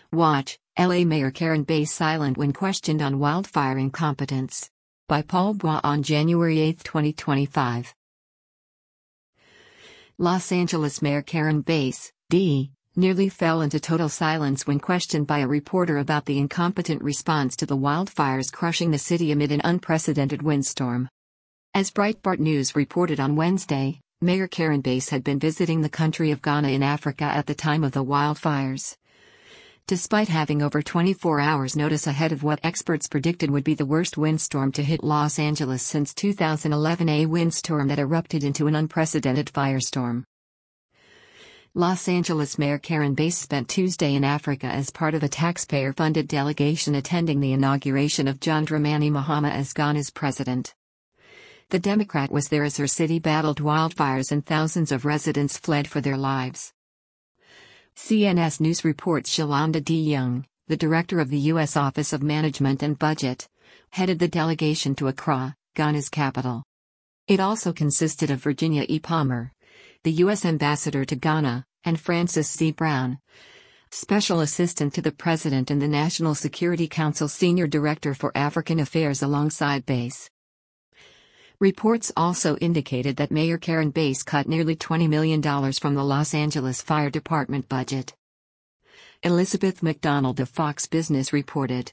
Watch, LA Mayor Karen Bass silent when questioned on wildfire incompetence. By Paul Bois on January 8, 2025. Los Angeles Mayor Karen Bass, D., nearly fell into total silence when questioned by a reporter about the incompetent response to the wildfires crushing the city amid an unprecedented windstorm. As Breitbart News reported on Wednesday, Mayor Karen Bass had been visiting the country of Ghana in Africa at the time of the wildfires. Despite having over 24 hours notice ahead of what experts predicted would be the worst windstorm to hit Los Angeles since 2011, a windstorm that erupted into an unprecedented firestorm. Los Angeles Mayor Karen Bass spent Tuesday in Africa as part of a taxpayer-funded delegation attending the inauguration of John Dramani Mahama as Ghana's president. The Democrat was there as her city battled wildfires and thousands of residents fled for their lives. CNS News reports Shalonda D. Young, the director of the U.S. Office of Management and Budget, headed the delegation to Accra, Ghana's capital. It also consisted of Virginia E. Palmer, the U.S. ambassador to Ghana, and Francis C. Brown, special assistant to the president and the National Security Council senior director for African Affairs alongside Bass. Reports also indicated that Mayor Karen Bass cut nearly $20 million from the Los Angeles Fire Department budget. Elizabeth McDonald of Fox Business reported.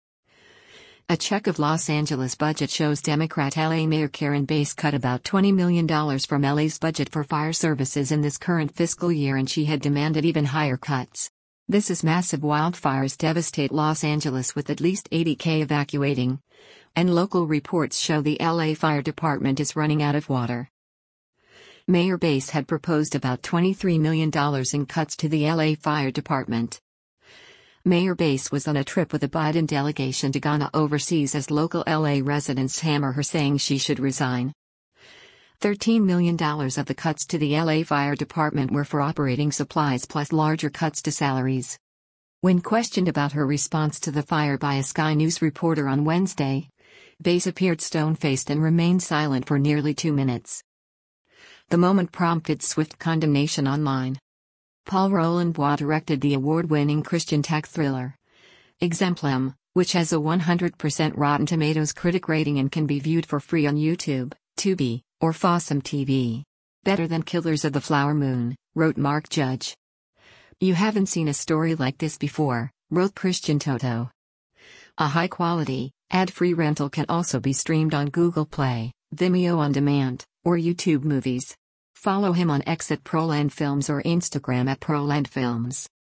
A check of Los Angeles budget shows Democrat LA Mayor Karen Bass cut about $20 million from LA's budget for fire services in this current fiscal year, and she had demanded even higher cuts. This as massive wildfires devastate Los Angeles with at least 80,000 evacuating, and local reports show the LA Fire Department is running out of water. Mayor Bass had proposed about $23 million in cuts to the LA Fire Department. Mayor Bass was on a trip with a Biden delegation to Ghana overseas as local LA residents hammer her, saying she should resign. $13 million of the cuts to the LA Fire Department were for operating supplies plus larger cuts to salaries. When questioned about her response to the fire by a Sky News reporter on Wednesday, Bass appeared stone-faced and remained silent for nearly 2 minutes. The moment prompted swift condemnation online. Paul Roland Bois directed the award-winning Christian tech thriller Exemplum, which has a 100% Rotten Tomatoes critic rating and can be viewed for free on YouTube, Tubi, or Fossum TV. Better than Killers of the Flower Moon, wrote Mark Judge. You haven't seen a story like this before, wrote Christian Toto. A high-quality, ad-free rental can also be streamed on Google Play, Vimeo On Demand, or YouTube Movies. Follow him on X at Proland Films or Instagram at Proland Films.